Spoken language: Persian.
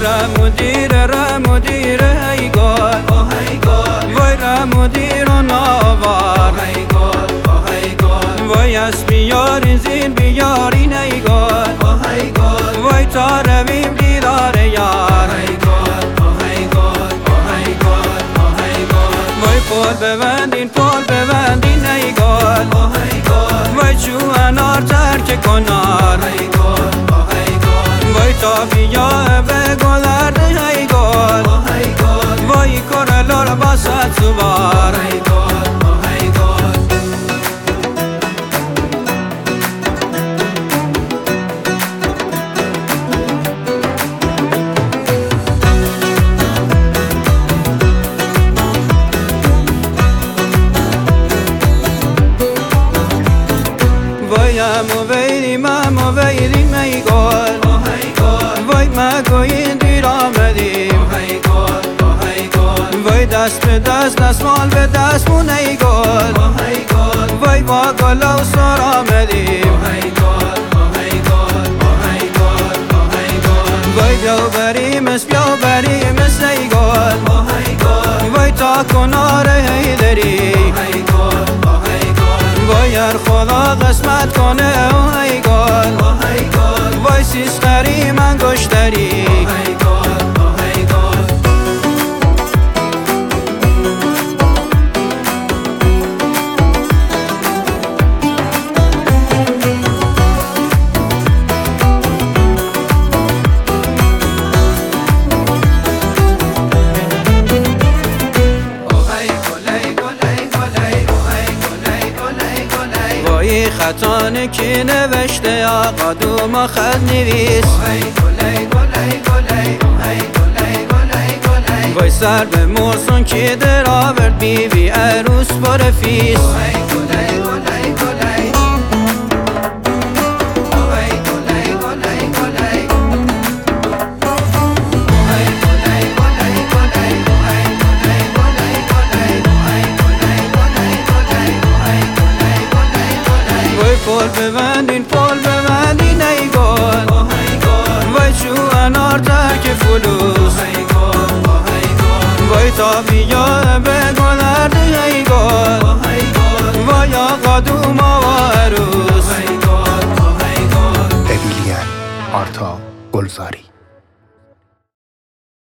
را مدیر ای گل وای را مدیر و نوار وای از بیارین زین بیارین ای گل وای تا رویم دیدار یار وای پول ببندین ای گل وای چو انار ترک کنار وای تا بیا به گلرد ای گل وای کرلور باسد سوار ما ویریم ای گل وای ما گوین دیر آمدیم وای دست به دست دستمال به دست مون ای گل وای با گل و سر آمدیم وای بیاو بریم اس ای گل وای تا کنار ای دری وای ار خدا قسمت کنه ای گل وای سیستری من گشتری خطانه که نوشته آقا دوما خط نویس وای سر به مرسون که در آورد بیوی عروس بار فیس پول ببندین ای گل وای چو انار ترک فلوس وای تا بیا به گلرد ای گل وای آقا دوما و عروس امیلیان آرتا گلزاری